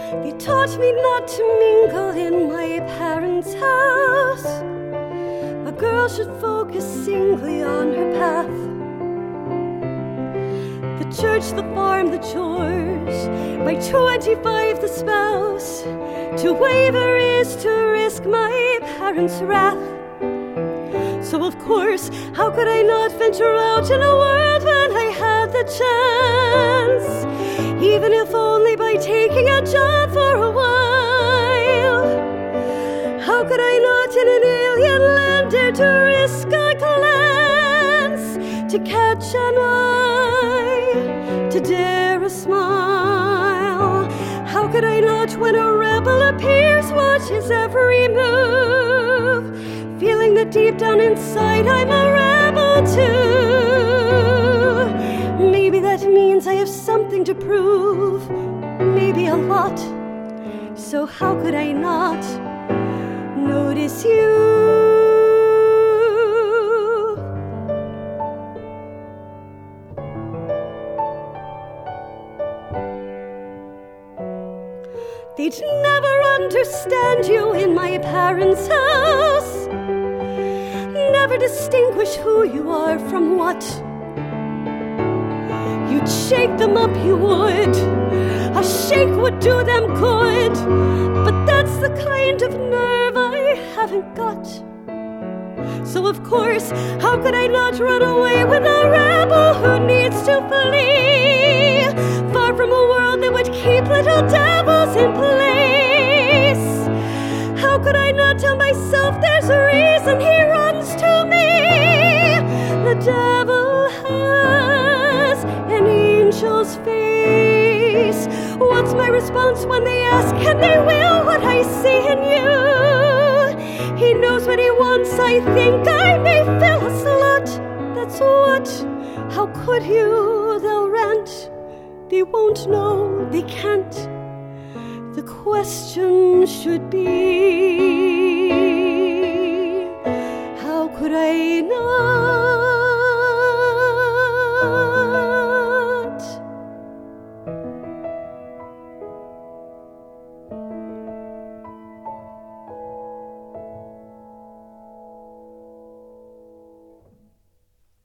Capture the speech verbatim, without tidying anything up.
They taught me not to mingle in my parents' house. A girl should focus singly on her path. The church, the farm, the chores. By twenty-five, the spouse. To waver is to risk my parents' wrath. So of course, how could I not venture out in a world when I had the chance? Even if only by taking a job for a while. How could I not in an alien land dare to risk a glance? To catch an eye, to dare a smile. How could I not when a rebel appears, watch his every move, feeling that deep down inside I'm a rebel too? Maybe that means I have something to prove, maybe a lot. So how could I not notice you? They'd never understand you in my parents' house, never distinguish who you are from what. You'd shake them up, you would. A shake would do them good. But that's the kind of nerve I haven't got. So of course, how could I not run away with a rebel who needs to flee, far from a world that would keep little devils in place? How could I not tell myself there's a reason he runs to me? The devil has an angel's face. What's my response when they ask, can they will what I see in you? He knows what he wants, I think I may fill a slot. That's what, how could you? They'll rant, they won't know, they can't. The question should be, how could I not